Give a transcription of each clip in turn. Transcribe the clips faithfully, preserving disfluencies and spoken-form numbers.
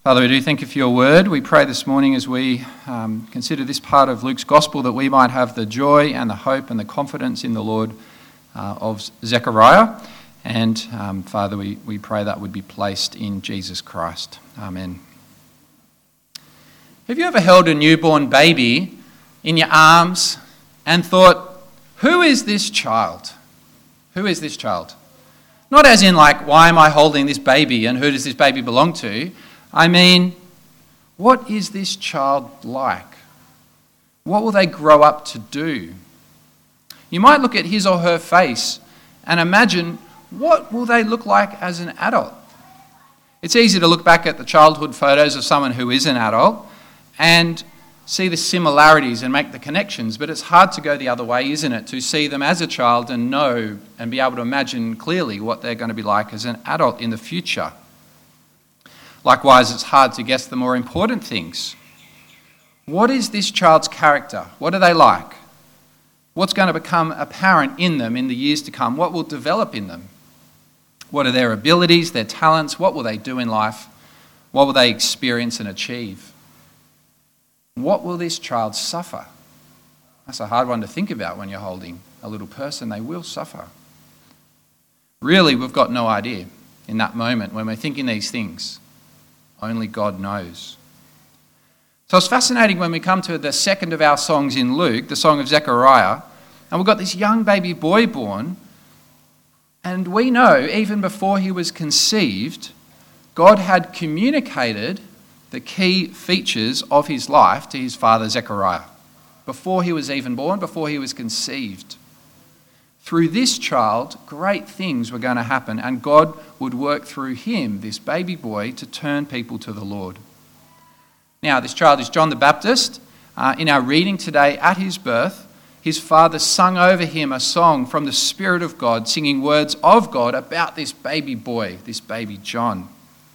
Father, we do thank you for your word. We pray this morning as we um, consider this part of Luke's gospel that we might have the joy and the hope and the confidence in the Lord uh, of Zechariah. And um, Father, we, we pray that would be placed in Jesus Christ. Amen. Have you ever held a newborn baby in your arms and thought, who is this child? Who is this child? Not as in like, why am I holding this baby and who does this baby belong to? I mean, what is this child like? What will they grow up to do? You might look at his or her face and imagine, what will they look like as an adult? It's easy to look back at the childhood photos of someone who is an adult and see the similarities and make the connections, but it's hard to go the other way, isn't it? To see them as a child and know and be able to imagine clearly what they're going to be like as an adult in the future. Likewise, it's hard to guess the more important things. What is this child's character? What are they like? What's going to become apparent in them in the years to come? What will develop in them? What are their abilities, their talents? What will they do in life? What will they experience and achieve? What will this child suffer? That's a hard one to think about when you're holding a little person. They will suffer. Really, we've got no idea in that moment when we're thinking these things. Only God knows. So it's fascinating when we come to the second of our songs in Luke, the song of Zechariah, and we've got this young baby boy born, and we know even before he was conceived, God had communicated the key features of his life to his father Zechariah. Before he was even born, before he was conceived. Through this child, great things were going to happen, and God would work through him, this baby boy, to turn people to the Lord. Now, this child is John the Baptist. Uh, in our reading today, at his birth, his father sung over him a song from the Spirit of God, singing words of God about this baby boy, this baby John.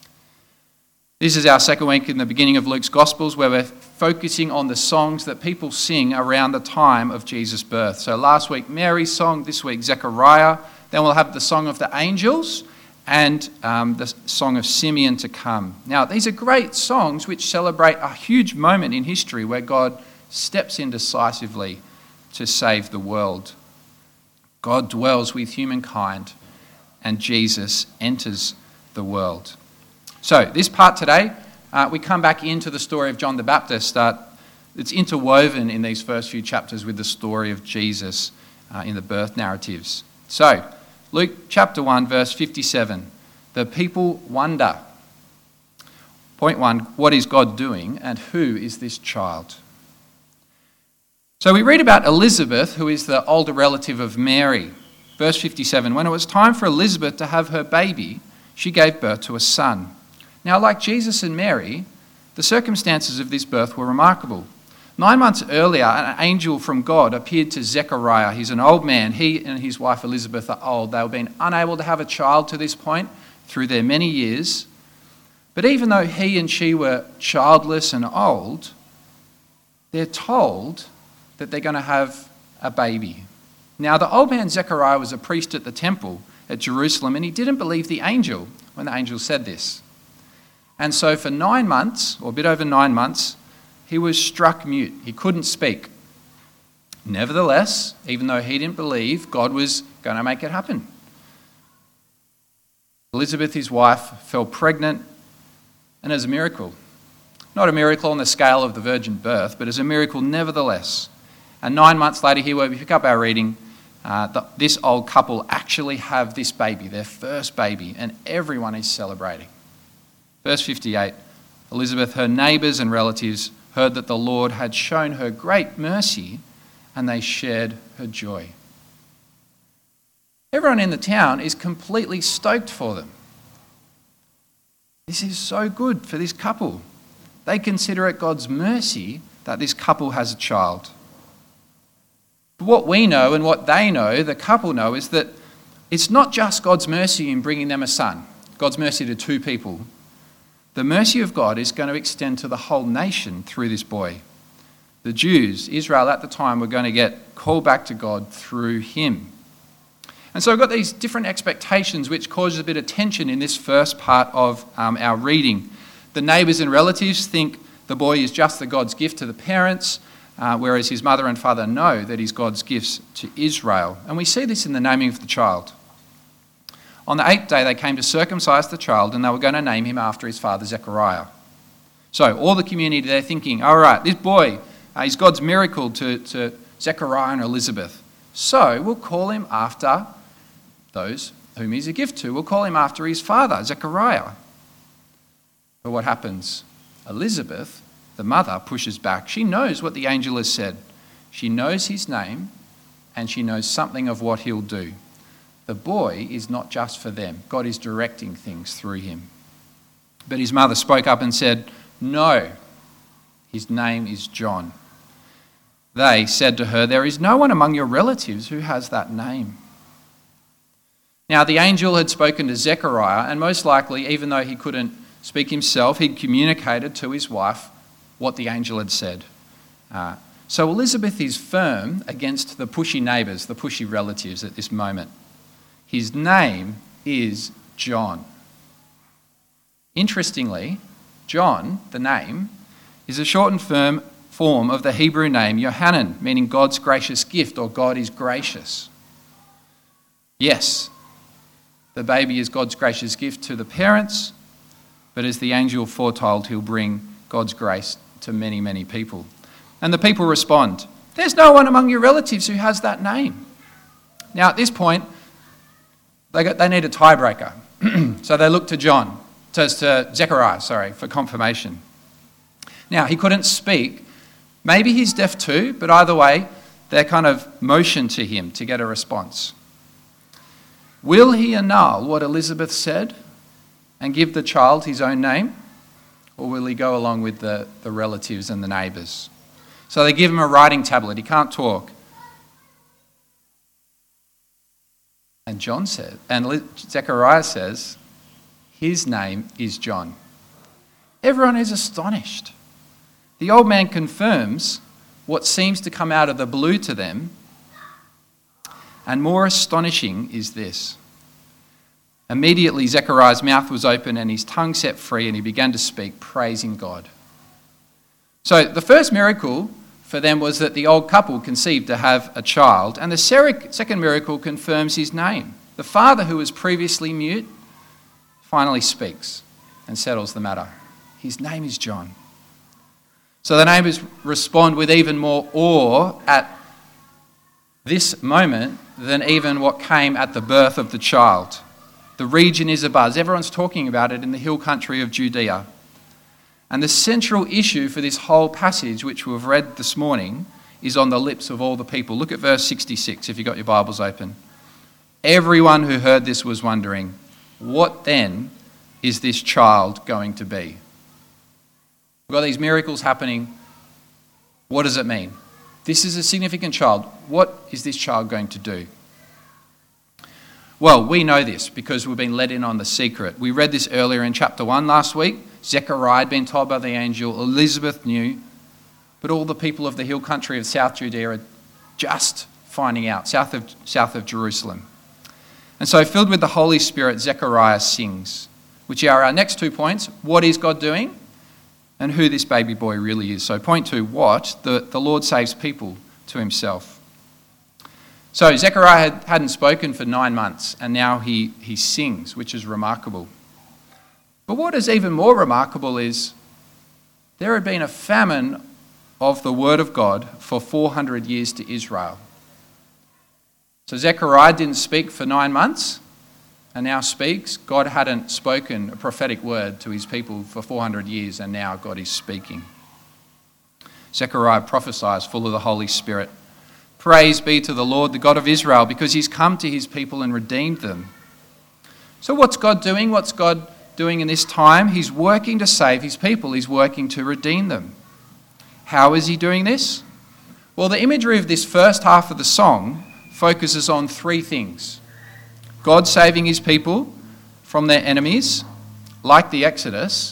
This is our second week in the beginning of Luke's Gospels, where we're focusing on the songs that people sing around the time of Jesus' birth. So last week, Mary's song, this week, Zechariah. Then we'll have the song of the angels and um, the song of Simeon to come. Now, these are great songs which celebrate a huge moment in history where God steps in decisively to save the world. God dwells with humankind and Jesus enters the world. So this part today, uh, we come back into the story of John the Baptist. Uh, it's interwoven in these first few chapters with the story of Jesus uh, in the birth narratives. So, Luke chapter one, verse fifty-seven. The people wonder. Point one, what is God doing and who is this child? So we read about Elizabeth, who is the older relative of Mary. Verse fifty-seven, when it was time for Elizabeth to have her baby, she gave birth to a son. Now, like Jesus and Mary, the circumstances of this birth were remarkable. Nine months earlier, an angel from God appeared to Zechariah. He's an old man. He and his wife Elizabeth are old. They've been unable to have a child to this point through their many years. But even though he and she were childless and old, they're told that they're going to have a baby. Now, the old man Zechariah was a priest at the temple at Jerusalem, and he didn't believe the angel when the angel said this. And so for nine months, or a bit over nine months, he was struck mute. He couldn't speak. Nevertheless, even though he didn't believe, God was going to make it happen. Elizabeth, his wife, fell pregnant, and as a miracle, not a miracle on the scale of the virgin birth, but as a miracle nevertheless. And nine months later, here where we pick up our reading, uh, the, this old couple actually have this baby, their first baby, and everyone is celebrating. Verse fifty-eight, Elizabeth, her neighbours and relatives, heard that the Lord had shown her great mercy, and they shared her joy. Everyone in the town is completely stoked for them. This is so good for this couple. They consider it God's mercy that this couple has a child. But what we know and what they know, the couple know, is that it's not just God's mercy in bringing them a son, God's mercy to two people. The mercy of God is going to extend to the whole nation through this boy. The Jews, Israel at the time, were going to get called back to God through him. And so we've got these different expectations which causes a bit of tension in this first part of um, our reading. The neighbours and relatives think the boy is just the God's gift to the parents, uh, whereas his mother and father know that he's God's gifts to Israel. And we see this in the naming of the child. On the eighth day, they came to circumcise the child, and they were going to name him after his father Zechariah. So all the community, they're thinking, all right, this boy, uh, he's God's miracle to, to Zechariah and Elizabeth. So we'll call him after those whom he's a gift to. We'll call him after his father, Zechariah. But what happens? Elizabeth, the mother, pushes back. She knows what the angel has said. She knows his name, and she knows something of what he'll do. The boy is not just for them. God is directing things through him. But his mother spoke up and said, no, his name is John. They said to her, there is no one among your relatives who has that name. Now the angel had spoken to Zechariah, and most likely, even though he couldn't speak himself, he'd communicated to his wife what the angel had said. Uh, so Elizabeth is firm against the pushy neighbours, the pushy relatives at this moment. His name is John. Interestingly, John, the name, is a shortened firm form of the Hebrew name Yohanan, meaning God's gracious gift, or God is gracious. Yes, the baby is God's gracious gift to the parents, but as the angel foretold, he'll bring God's grace to many, many people. And the people respond, there's no one among your relatives who has that name. Now at this point, they, got, they need a tiebreaker. So they look to John, to, to Zechariah, sorry, for confirmation. Now he couldn't speak. Maybe he's deaf too, but either way, they're kind of motioned to him to get a response. Will he annul what Elizabeth said and give the child his own name? Or will he go along with the, the relatives and the neighbours? So they give him a writing tablet. He can't talk. And John said, and Zechariah says, his name is John. Everyone is astonished. The old man confirms what seems to come out of the blue to them. And more astonishing is this. Immediately Zechariah's mouth was open and his tongue set free, and he began to speak, praising God. So the first miracle for them was that the old couple conceived to have a child, and the second miracle confirms his name. The father, who was previously mute, finally speaks and settles the matter. His name is John. So the neighbours respond with even more awe at this moment than even what came at the birth of the child. The region is abuzz. Everyone's talking about it in the hill country of Judea. And the central issue for this whole passage, which we've read this morning, is on the lips of all the people. Look at verse sixty-six, if you've got your Bibles open. Everyone who heard this was wondering, what then is this child going to be? We've got these miracles happening. What does it mean? This is a significant child. What is this child going to do? Well, we know this because we've been let in on the secret. We read this earlier in chapter one last week. Zechariah had been told by the angel. Elizabeth knew. But all the people of the hill country of South Judea are just finding out, south of, south of Jerusalem. And so, filled with the Holy Spirit, Zechariah sings, which are our next two points. What is God doing? And who this baby boy really is. So point two, what? The, the Lord saves people to himself. So Zechariah had, hadn't spoken for nine months, and now he, he sings, which is remarkable. But what is even more remarkable is there had been a famine of the word of God for four hundred years to Israel. So Zechariah didn't speak for nine months, and now speaks. God hadn't spoken a prophetic word to his people for four hundred years, and now God is speaking. Zechariah prophesies full of the Holy Spirit. Praise be to the Lord, the God of Israel, because he's come to his people and redeemed them. So what's God doing? What's God doing in this time? He's working to save his people. He's working to redeem them. How is he doing this? Well, the imagery of this first half of the song focuses on three things. God saving his people from their enemies, like the Exodus,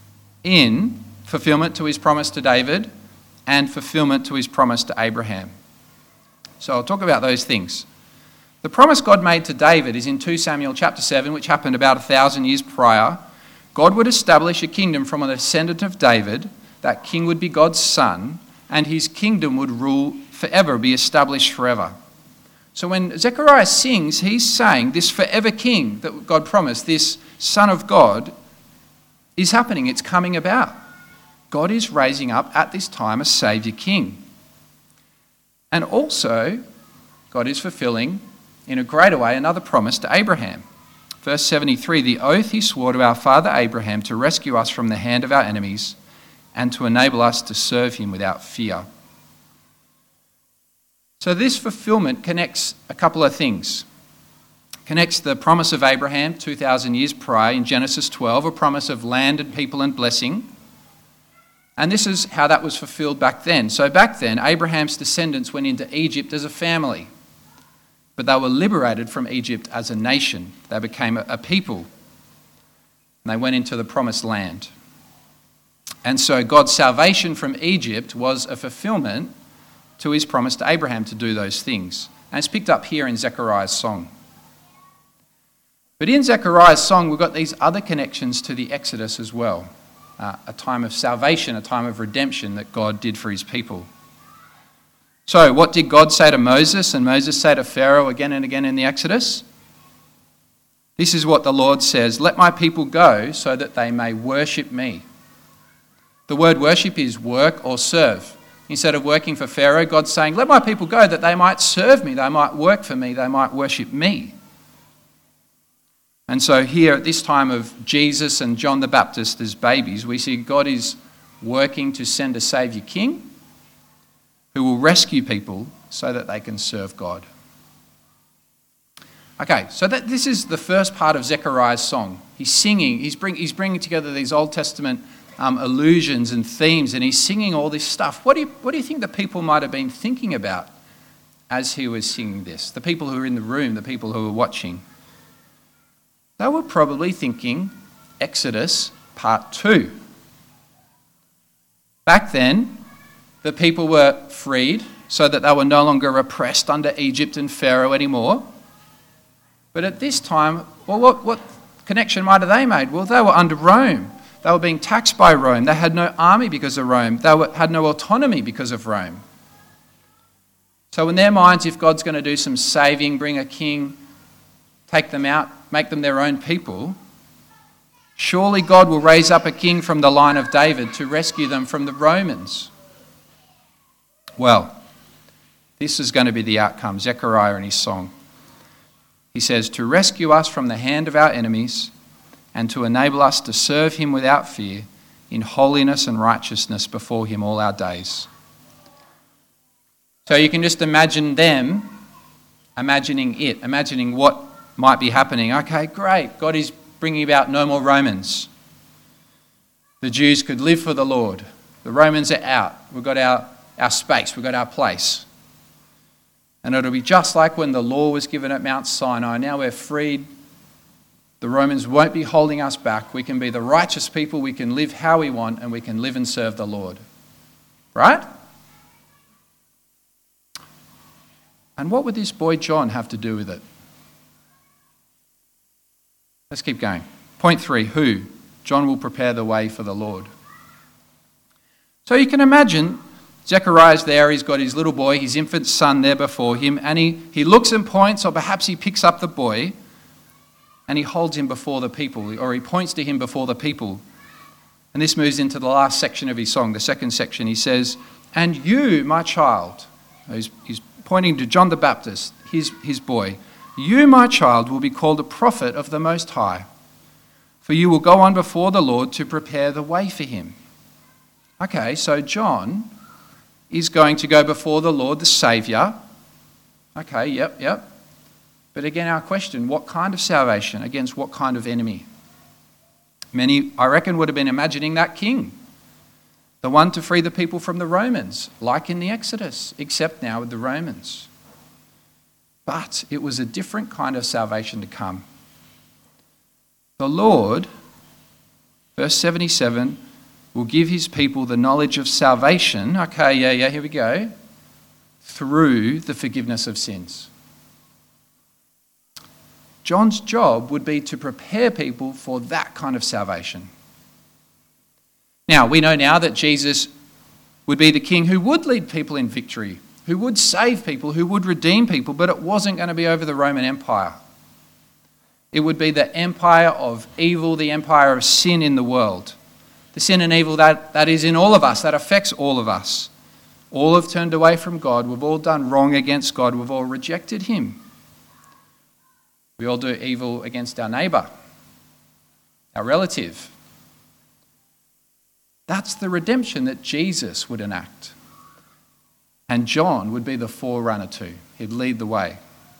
in fulfillment to his promise to David and fulfillment to his promise to Abraham. So I'll talk about those things. The promise God made to David is in Second Samuel chapter seven, which happened about a thousand years prior, God would establish a kingdom from a descendant of David. That king would be God's son, and his kingdom would rule forever, be established forever. So when Zechariah sings, he's saying this forever king that God promised, this son of God, is happening. It's coming about. God is raising up at this time a saviour king. And also, God is fulfilling in a greater way another promise to Abraham. Verse seventy-three, the oath he swore to our father Abraham to rescue us from the hand of our enemies and to enable us to serve him without fear. So this fulfillment connects a couple of things. Connects the promise of Abraham two thousand years prior in Genesis twelve, a promise of land and people and blessing. And this is how that was fulfilled back then. So back then, Abraham's descendants went into Egypt as a family, but they were liberated from Egypt as a nation. They became a people, and they went into the promised land. And so God's salvation from Egypt was a fulfillment to his promise to Abraham to do those things. And it's picked up here in Zechariah's song. But in Zechariah's song, we've got these other connections to the Exodus as well. Uh, a time of salvation, a time of redemption that God did for his people. So what did God say to Moses and Moses say to Pharaoh again and again in the Exodus? This is what the Lord says, let my people go so that they may worship me. The word worship is work or serve. Instead of working for Pharaoh, God's saying, let my people go that they might serve me, they might work for me, they might worship me. And so here at this time of Jesus and John the Baptist as babies, we see God is working to send a Saviour King who will rescue people so that they can serve God. Okay, so that this is the first part of Zechariah's song. He's singing, he's, bring, he's bringing together these Old Testament um, allusions and themes, and he's singing all this stuff. What do you, what do you think the people might have been thinking about as he was singing this? The people who were in the room, the people who were watching. They were probably thinking Exodus part two. Back then, the people were freed so that they were no longer oppressed under Egypt and Pharaoh anymore. But at this time, well, what, what connection might have they made? Well, they were under Rome. They were being taxed by Rome. They had no army because of Rome. They were, had no autonomy because of Rome. So in their minds, if God's going to do some saving, bring a king, take them out, make them their own people, surely God will raise up a king from the line of David to rescue them from the Romans. Well, this is going to be the outcome. Zechariah in his song. He says, to rescue us from the hand of our enemies and to enable us to serve him without fear in holiness and righteousness before him all our days. So you can just imagine them imagining it, imagining what might be happening. Okay, great. God is bringing about no more Romans. The Jews could live for the Lord. The Romans are out. We've got our, our space. We've got our place. And it'll be just like when the law was given at Mount Sinai. Now we're freed. The Romans won't be holding us back. We can be the righteous people. We can live how we want, and we can live and serve the Lord. Right? And what would this boy John have to do with it? Let's keep going. Point three, who? John will prepare the way for the Lord. So you can imagine Zechariah's there, he's got his little boy, his infant son there before him, and he, he looks and points, or perhaps he picks up the boy, and he holds him before the people, or he points to him before the people. And this moves into the last section of his song, the second section. He says, and you, my child, he's, he's pointing to John the Baptist, his, his boy, you, my child, will be called a prophet of the Most High, for you will go on before the Lord to prepare the way for him. Okay, so John is going to go before the Lord, the Saviour. Okay, yep, yep. But again, our question, what kind of salvation against what kind of enemy? Many, I reckon, would have been imagining that king, the one to free the people from the Romans, like in the Exodus, except now with the Romans. But it was a different kind of salvation to come. The Lord, verse seventy-seven, will give his people the knowledge of salvation. Okay, yeah, yeah, here we go. Through the forgiveness of sins. John's job would be to prepare people for that kind of salvation. Now, we know now that Jesus would be the king who would lead people in victory, who would save people, who would redeem people, but it wasn't going to be over the Roman Empire. It would be the empire of evil, the empire of sin in the world. The sin and evil that, that is in all of us, that affects all of us. All have turned away from God. We've all done wrong against God. We've all rejected him. We all do evil against our neighbour, our relative. That's the redemption that Jesus would enact. And John would be the forerunner too. He'd lead the way.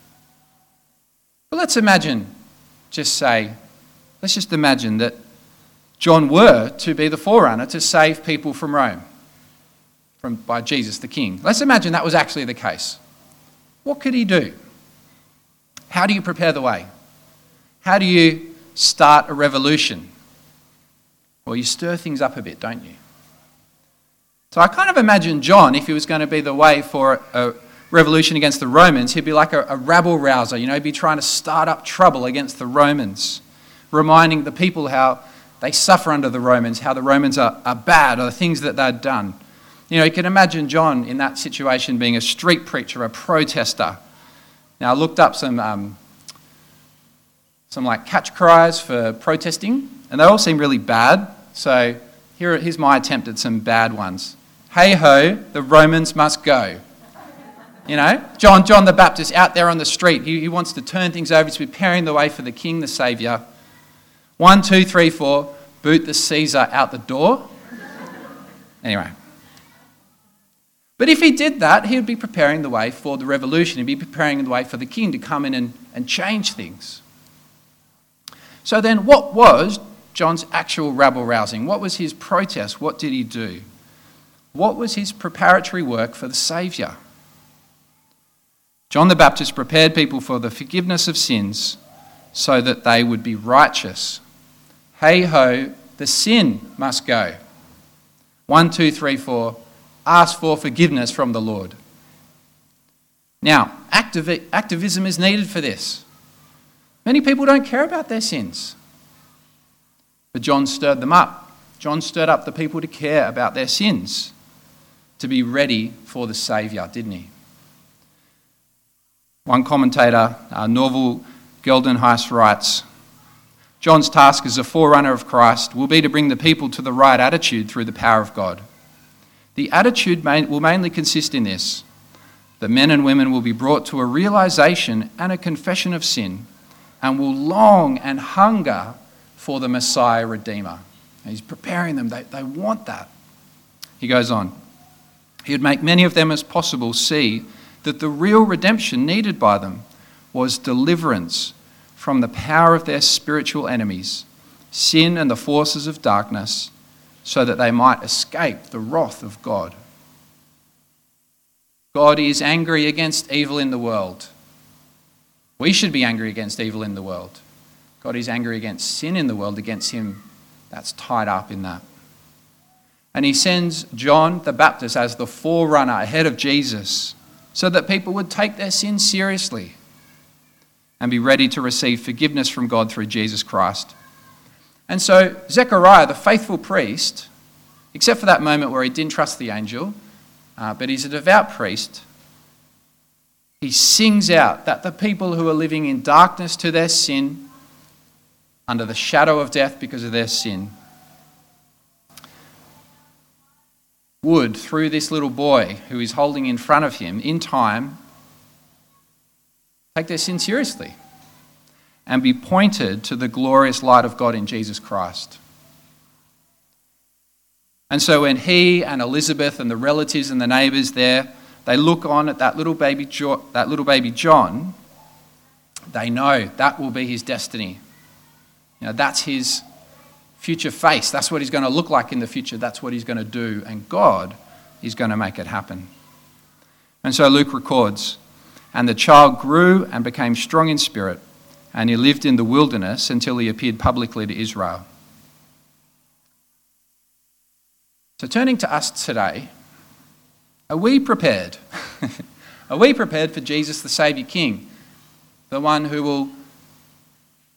But let's imagine, just say, let's just imagine that John were to be the forerunner to save people from Rome, from by Jesus the King. Let's imagine that was actually the case. What could he do? How do you prepare the way? How do you start a revolution? Well, you stir things up a bit, don't you? So I kind of imagine John, if he was going to be the way for a revolution against the Romans, he'd be like a, a rabble-rouser, you know, he'd be trying to start up trouble against the Romans, reminding the people how they suffer under the Romans, how the Romans are, are bad, or the things that they'd done. You know, you can imagine John in that situation being a street preacher, a protester. Now, I looked up some um, some like catch cries for protesting, and they all seem really bad. So here, here's my attempt at some bad ones. Hey ho, the Romans must go. You know, John, John the Baptist out there on the street. He, he wants to turn things over. He's preparing the way for the King, the Saviour. One, two, three, four. Boot the Caesar out the door. Anyway. But if he did that, he would be preparing the way for the revolution. He'd be preparing the way for the king to come in and, and change things. So then what was John's actual rabble-rousing? What was his protest? What did he do? What was his preparatory work for the Saviour? John the Baptist prepared people for the forgiveness of sins so that they would be righteous. Hey ho, the sin must go. One, two, three, four. Ask for forgiveness from the Lord. Now, activi- activism is needed for this. Many people don't care about their sins. But John stirred them up. John stirred up the people to care about their sins, to be ready for the Saviour, didn't he? One commentator, uh, Norval Geldenhuis, writes, John's task as a forerunner of Christ will be to bring the people to the right attitude through the power of God. The attitude main, will mainly consist in this: the men and women will be brought to a realization and a confession of sin and will long and hunger for the Messiah Redeemer. And he's preparing them. They, they want that. He goes on. He would make many of them as possible see that the real redemption needed by them was deliverance from the power of their spiritual enemies, sin and the forces of darkness, so that they might escape the wrath of God. God is angry against evil in the world. We should be angry against evil in the world. God is angry against sin in the world, against him that's tied up in that. And he sends John the Baptist as the forerunner ahead of Jesus so that people would take their sins seriously and be ready to receive forgiveness from God through Jesus Christ. And so Zechariah, the faithful priest, except for that moment where he didn't trust the angel, uh, but he's a devout priest, he sings out that the people who are living in darkness to their sin, under the shadow of death because of their sin, would, through this little boy who is holding in front of him, in time, take their sin seriously and be pointed to the glorious light of God in Jesus Christ. And so when he and Elizabeth and the relatives and the neighbours there, they look on at that little baby jo- that little baby John, they know that will be his destiny. You know, that's his future face. That's what he's going to look like in the future. That's what he's going to do. And God is going to make it happen. And so Luke records, and the child grew and became strong in spirit, and he lived in the wilderness until he appeared publicly to Israel. So turning to us today, are we prepared? Are we prepared for Jesus the Saviour King, the one who will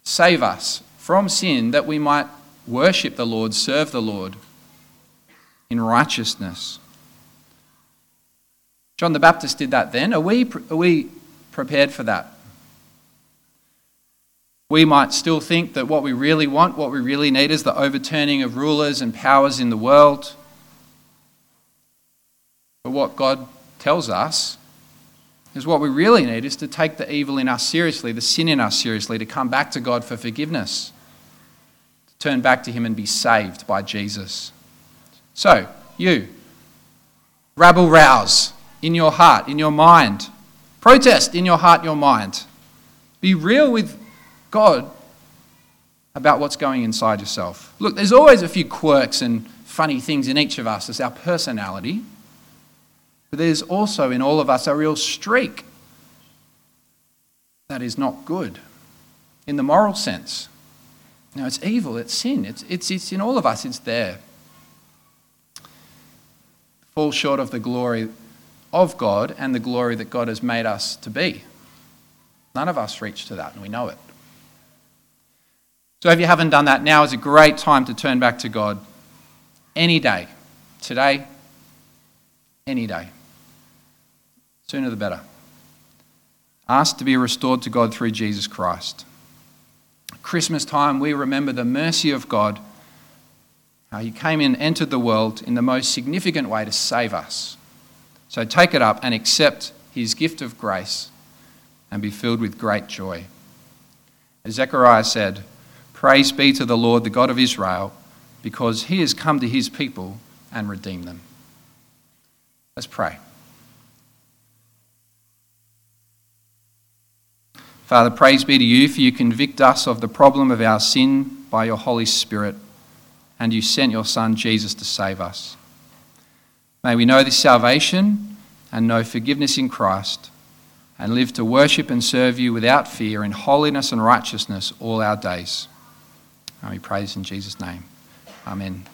save us from sin that we might worship the Lord, serve the Lord in righteousness. John the Baptist did that then. Are we, are we prepared for that? We might still think that what we really want, what we really need is the overturning of rulers and powers in the world. But what God tells us is what we really need is to take the evil in us seriously, the sin in us seriously, to come back to God for forgiveness, to turn back to him and be saved by Jesus. So, you, rabble rouse in your heart, in your mind. Protest in your heart, your mind. Be real with God about what's going inside yourself. Look, there's always a few quirks and funny things in each of us as our personality. But there's also in all of us a real streak that is not good in the moral sense. Now, it's evil, it's sin, it's, it's, it's in all of us, it's there. Fall short of the glory of God and the glory that God has made us to be. None of us reach to that, and we know it. So if you haven't done that, now is a great time to turn back to God. Any day. Today, any day. Sooner the better. Ask to be restored to God through Jesus Christ. Christmas time, we remember the mercy of God, how he came in, entered the world in the most significant way to save us. So take it up and accept his gift of grace and be filled with great joy. As Zechariah said, "Praise be to the Lord, the God of Israel, because he has come to his people and redeemed them." Let's pray. Father, praise be to you, for you convict us of the problem of our sin by your Holy Spirit, and you sent your Son Jesus to save us. May we know this salvation and know forgiveness in Christ, and live to worship and serve you without fear in holiness and righteousness all our days. And we praise in Jesus' name. Amen.